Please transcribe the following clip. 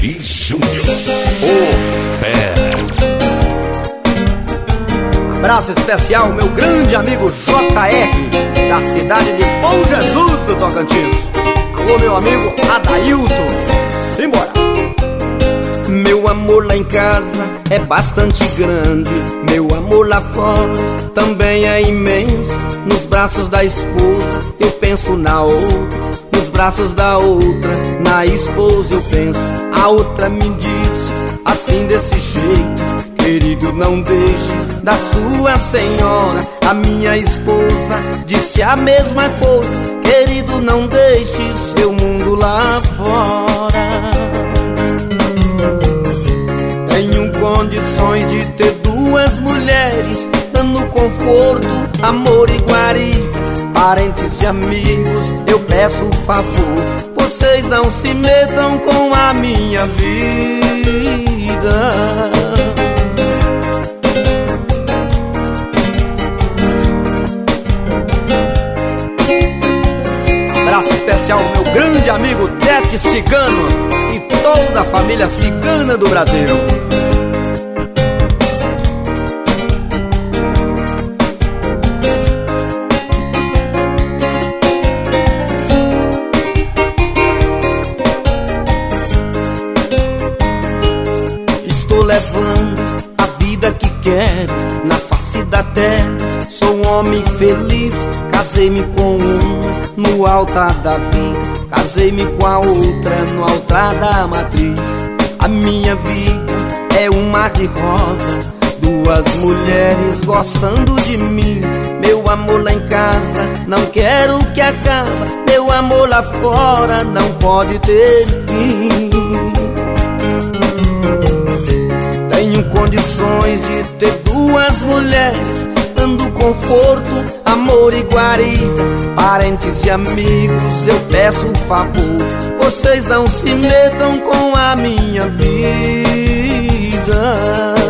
Eli Júnior, o Fera. Abraço especial, meu grande amigo JR, da cidade de Bom Jesus do Tocantins. Alô, meu amigo Adailton. Simbora! Meu amor lá em casa é bastante grande, meu amor lá fora também é imenso. Nos braços da esposa eu penso na outra, nos braços da outra, na esposa eu penso. A outra me disse assim desse jeito: querido, não deixe da sua senhora. A minha esposa disse a mesma coisa: querido, não deixe seu mundo lá fora. Tenho condições de ter duas mulheres, dando conforto, amor e guarida. Parentes e amigos, eu peço favor, vocês não se metam com a minha vida. Abraço especial ao meu grande amigo Tete Cigano e toda a família cigana do Brasil. Estou levando a vida que quero na face da terra. Sou um homem feliz, casei-me com uma no altar da vida, casei-me com a outra no altar da matriz. A minha vida é um mar de rosa, duas mulheres gostando de mim. Meu amor lá em casa não quero que acabe, meu amor lá fora não pode ter fim. Tenho condições de ter duas mulheres, dando conforto, amor e guarida. Parentes e amigos, eu peço favor, vocês não se metam com a minha vida.